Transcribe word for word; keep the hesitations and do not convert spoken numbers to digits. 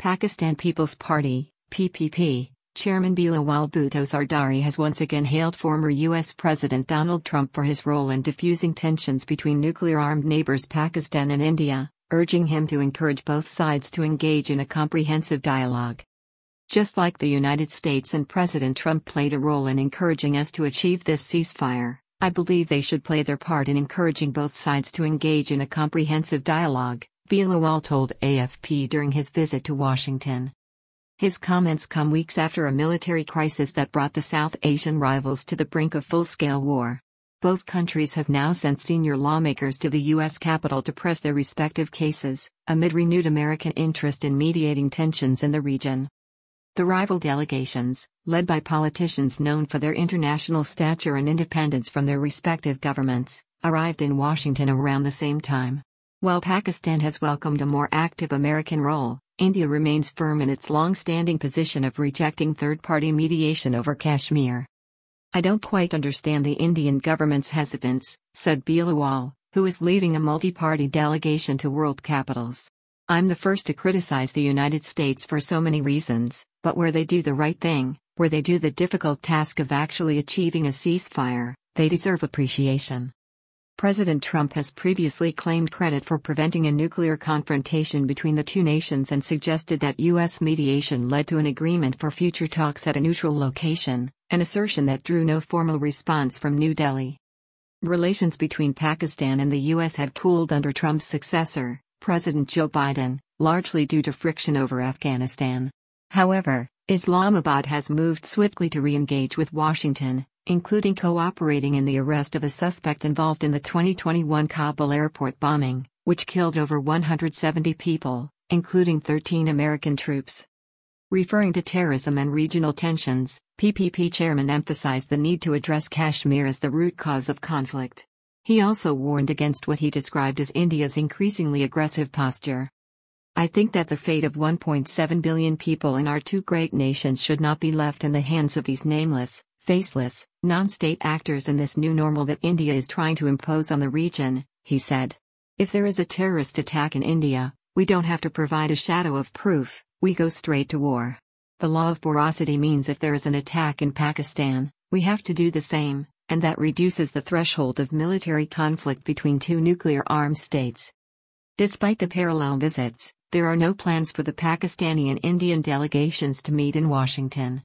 Pakistan People's Party, P P P, Chairman Bilawal Bhutto Zardari has once again hailed former U S President Donald Trump for his role in diffusing tensions between nuclear-armed neighbors Pakistan and India, urging him to encourage both sides to engage in a comprehensive dialogue. Just like the United States and President Trump played a role in encouraging us to achieve this ceasefire, I believe they should play their part in encouraging both sides to engage in a comprehensive dialogue, Bilawal told A F P during his visit to Washington. His comments come weeks after a military crisis that brought the South Asian rivals to the brink of full-scale war. Both countries have now sent senior lawmakers to the U S Capitol to press their respective cases, amid renewed American interest in mediating tensions in the region. The rival delegations, led by politicians known for their international stature and independence from their respective governments, arrived in Washington around the same time. While Pakistan has welcomed a more active American role, India remains firm in its long-standing position of rejecting third-party mediation over Kashmir. "I don't quite understand the Indian government's hesitance," said Bilawal, who is leading a multi-party delegation to world capitals. "I'm the first to criticize the United States for so many reasons, but where they do the right thing, where they do the difficult task of actually achieving a ceasefire, they deserve appreciation." President Trump has previously claimed credit for preventing a nuclear confrontation between the two nations and suggested that U S mediation led to an agreement for future talks at a neutral location, an assertion that drew no formal response from New Delhi. Relations between Pakistan and the U S had cooled under Trump's successor, President Joe Biden, largely due to friction over Afghanistan. However, Islamabad has moved swiftly to re-engage with Washington, including cooperating in the arrest of a suspect involved in the twenty twenty-one Kabul airport bombing, which killed over one hundred seventy people, including thirteen American troops. Referring to terrorism and regional tensions, P P P chairman emphasized the need to address Kashmir as the root cause of conflict. He also warned against what he described as India's increasingly aggressive posture. "I think that the fate of one point seven billion people in our two great nations should not be left in the hands of these nameless, faceless, non-state actors in this new normal that India is trying to impose on the region," he said. "If there is a terrorist attack in India, we don't have to provide a shadow of proof, we go straight to war. The law of porosity means if there is an attack in Pakistan, we have to do the same, and that reduces the threshold of military conflict between two nuclear-armed states." Despite the parallel visits, there are no plans for the Pakistani and Indian delegations to meet in Washington.